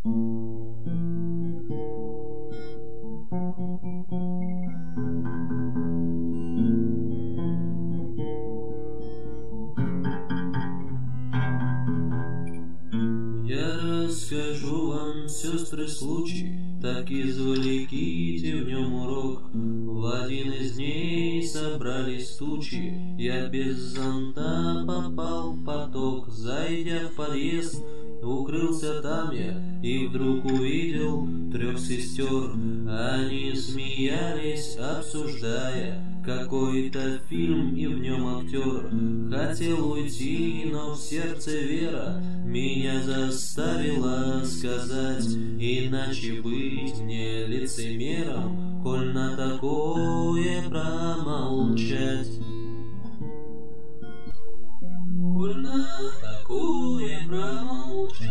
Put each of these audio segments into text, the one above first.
Расскажу вам, сестры, случай, так извлеките в нем урок. В один из дней собрались тучи, я без зонта попал в поток. Зайдя в подъезд, укрылся там я, и вдруг увидел 3 сестер. Они смеялись, обсуждая какой-то фильм, и в нем актер хотел уйти, но в сердце вера меня заставила сказать: иначе быть мне лицемером, коль на такое промолчать. Коль на такое промолчать.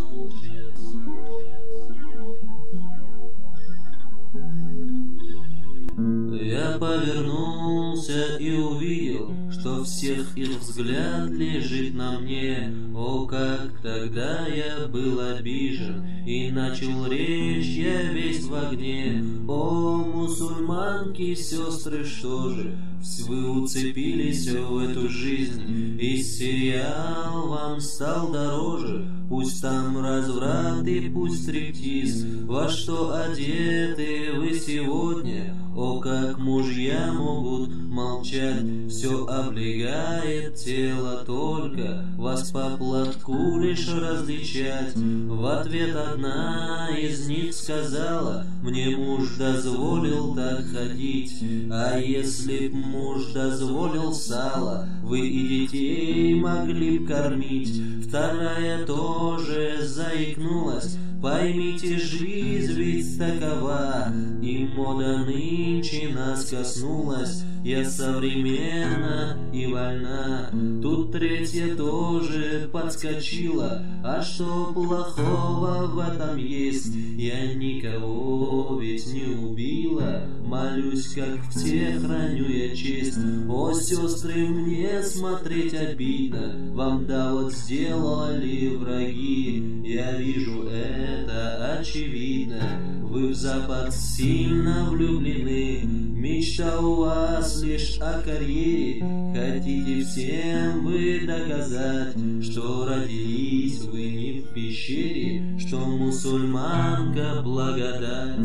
Я повернулся и увидел, что всех их взгляд лежит на мне. О, как тогда я был обижен, и начал речь я весь в огне. О, мусульманки, сестры, что же вы уцепились в эту жизнь, и сериал вам стал дороже? Пусть там разврат и пусть стриптиз, во что одеты вы сегодня? О, как мужья могут молчать, все облегает тело только, вас по платку лишь различать. В ответ одна из них сказала: мне муж дозволил так ходить, а если б муж дозволил сало, вы и детей могли б кормить. Вторая тоже заикнулась: поймите, жизнь ведь такова, и мода нынче нас коснулась. Я современна и вольна. Тут третья тоже подскочила: а что плохого в этом есть? Я никого ведь не убила, молюсь, как все храню я честь. О, сестры, мне смотреть обидно, вам да вот сделали враги. Я вижу, это очевидно, вы в Запад сильно влюблены. Мечта у вас лишь о карьере, хотите всем вы доказать, что родились вы не в пещере, что мусульманка благодать,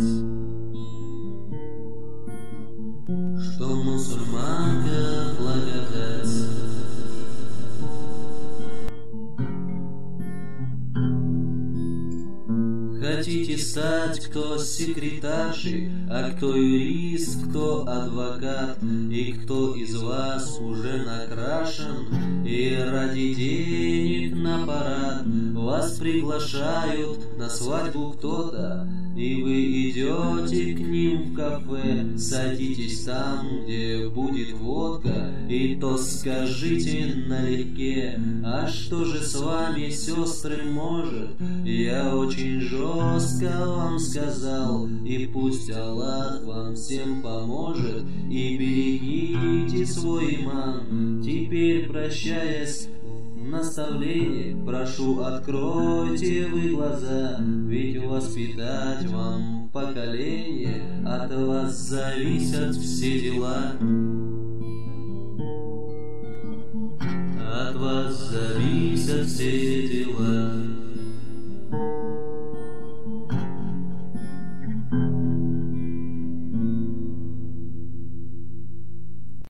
что мусульманка благодать. Хотите стать кто секретаршей, а кто юрист, кто адвокат, и кто из вас уже накрашен, и ради денег на парад вас приглашают на свадьбу кто-то, и вы идете к ним в кафе, садитесь там, где будет водка, и то скажите налегке: а что же с вами, сестры, может? Я очень жестко вам сказал, и пусть Аллах вам всем поможет, и берегите свой иман. Теперь, прощаясь, наставление прошу, откройте вы глаза, ведь воспитать вам поколение, от вас зависят все дела. От вас зависят все дела.